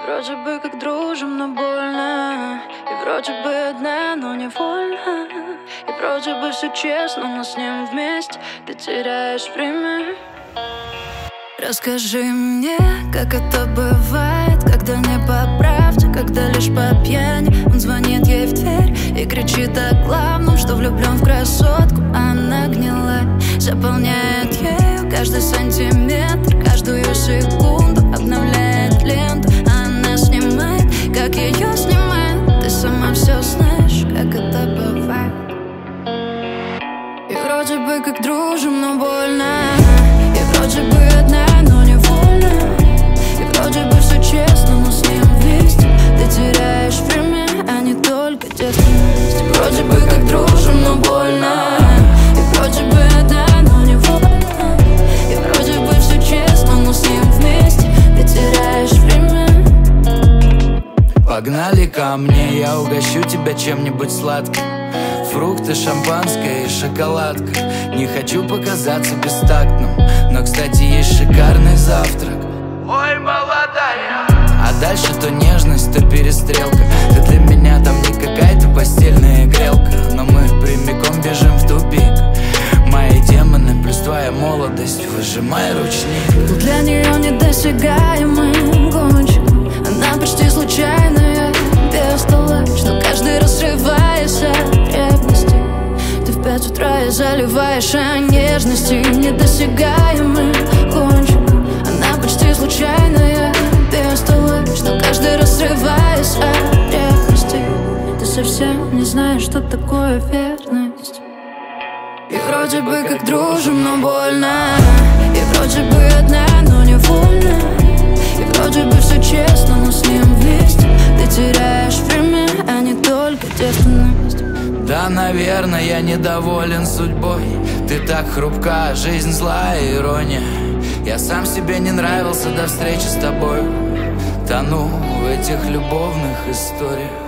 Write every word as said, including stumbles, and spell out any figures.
Вроде бы как дружим, но больно. И вроде бы одна, но невольно. И вроде бы все честно, но с ним вместе ты теряешь время. Расскажи мне, как это бывает, когда не по правде, когда лишь по пьяни. Он звонит ей в дверь и кричит о главном, что влюблен в красотку, а она гнилая. Заполняет ею каждый сантиметр, каждую секунду обновляет ленту, а она снимает, как ее снимает. Ты сама все знаешь, как это бывает. И вроде бы как дружим, но больно. И вроде бы одна, но невольно. И вроде бы все честно, но с ним вместе ты теряешь время, а не только девственность. Вроде бы как дружим, но больно. И вроде бы одна, но невольно. И вроде бы все честно, но с ним вместе ты теряешь время. Погнали ко мне, я угощу тебя чем-нибудь сладким. Фрукты, шампанское и шоколадка. Не хочу показаться бестактным, но, кстати, есть шикарный завтрак. Ой, молодая! А дальше то нежность, то перестрелка. Ты для меня там не какая-то постельная грелка, но мы прямиком бежим в тупик. Мои демоны плюс твоя молодость, выжимай ручник. Для нее недосягаемый гонщик. Она почти случайная, бестолочь, что каждый раз срываясь от ревности. Ты в пять утра и заливаешь о нежности. Недосягаемый гонщик. Она почти случайная, бестолочь, что каждый раз срываясь от ревности. Ты совсем не знаешь, что такое верность. И вроде бы как дружим, но больно. И вроде бы одна, но невольно. И вроде бы все честно, но с ним вместе ты теряешь время, а не только девственность. Да, наверное, я недоволен судьбой. Ты так хрупка, жизнь злая ирония. Я сам себе не нравился до встречи с тобой. Тону в этих любовных историях.